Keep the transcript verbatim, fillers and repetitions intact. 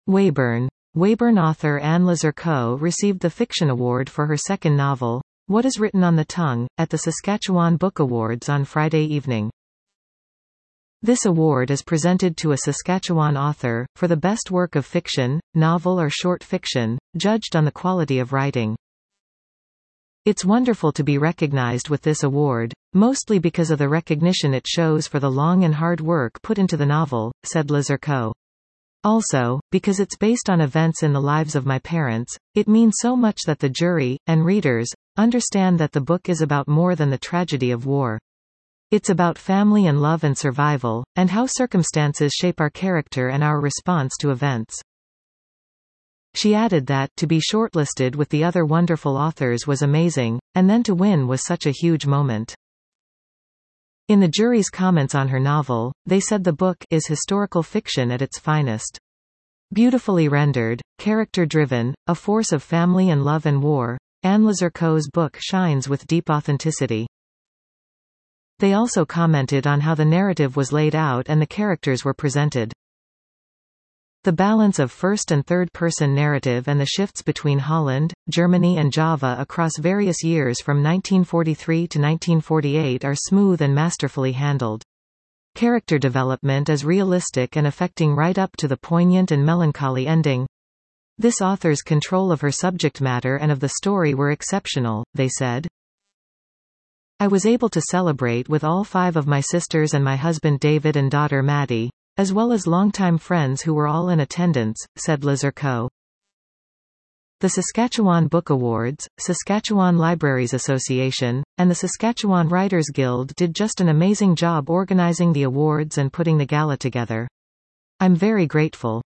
Weyburn. Weyburn author Anne Lazarco received the Fiction Award for her second novel, What Is Written on the Tongue, at the Saskatchewan Book Awards on Friday evening. This award is presented to a Saskatchewan author, for the best work of fiction, novel or short fiction, judged on the quality of writing. It's wonderful to be recognized with this award, mostly because of the recognition it shows for the long and hard work put into the novel, said Lazarco. Also, because it's based on events in the lives of my parents, it means so much that the jury, and readers, understand that the book is about more than the tragedy of war. It's about family and love and survival, and how circumstances shape our character and our response to events. She added that, to be shortlisted with the other wonderful authors was amazing, and then to win was such a huge moment. In the jury's comments on her novel, they said the book is historical fiction at its finest. Beautifully rendered, character-driven, a force of family and love and war, Anne Lazarco's book shines with deep authenticity. They also commented on how the narrative was laid out and the characters were presented. The balance of first and third-person narrative and the shifts between Holland, Germany and Java across various years from nineteen forty-three to nineteen forty-eight are smooth and masterfully handled. Character development is realistic and affecting right up to the poignant and melancholy ending. This author's control of her subject matter and of the story were exceptional, they said. I was able to celebrate with all five of my sisters and my husband David and daughter Maddie, as well as longtime friends who were all in attendance, said Lazarco. The Saskatchewan Book Awards, Saskatchewan Libraries Association, and the Saskatchewan Writers Guild did just an amazing job organizing the awards and putting the gala together. I'm very grateful.